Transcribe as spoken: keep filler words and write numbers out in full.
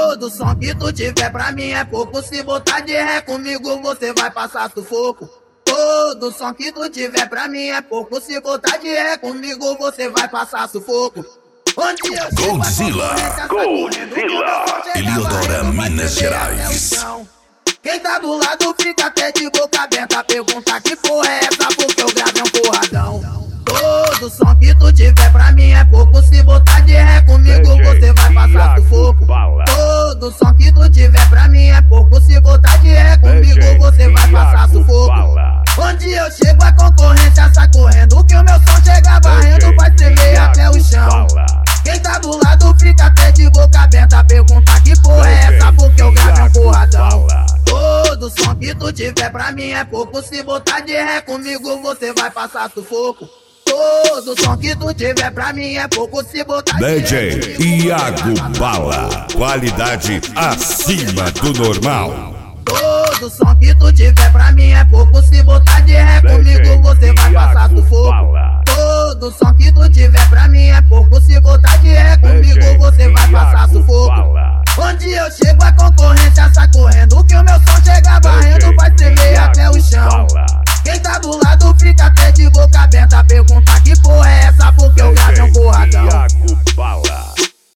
Todo som que tu tiver pra mim é pouco. Se botar de ré comigo você vai passar sufoco. Todo som que tu tiver pra mim é pouco. Se botar de ré comigo você vai passar sufoco. Onde eu chego, Godzilla, Godzilla, Eliodora, Minas Gerais. Quem tá do lado fica até de boca aberta. Pergunta que porra é essa, porque eu gravei um porradão. Todo som que tu tiver pra mim é pouco. Se botar de ré comigo você vai passar sufoco. Todo som que tu tiver pra mim é pouco. Se botar de ré comigo você vai passar sufoco. Onde eu chego a concorrência sai correndo, que o meu som chega varrendo, vai tremer até o chão. Quem tá do lado fica até de boca aberta. Pergunta que porra é essa, porque eu gravei um porradão. Todo som que tu tiver pra mim é pouco. Se botar de ré comigo você vai passar sufoco. Todo som que tu tiver pra mim é pouco. Se botar de ré D J Iago Bala, qualidade acima do normal. Todo som que tu tiver pra mim é pouco. Se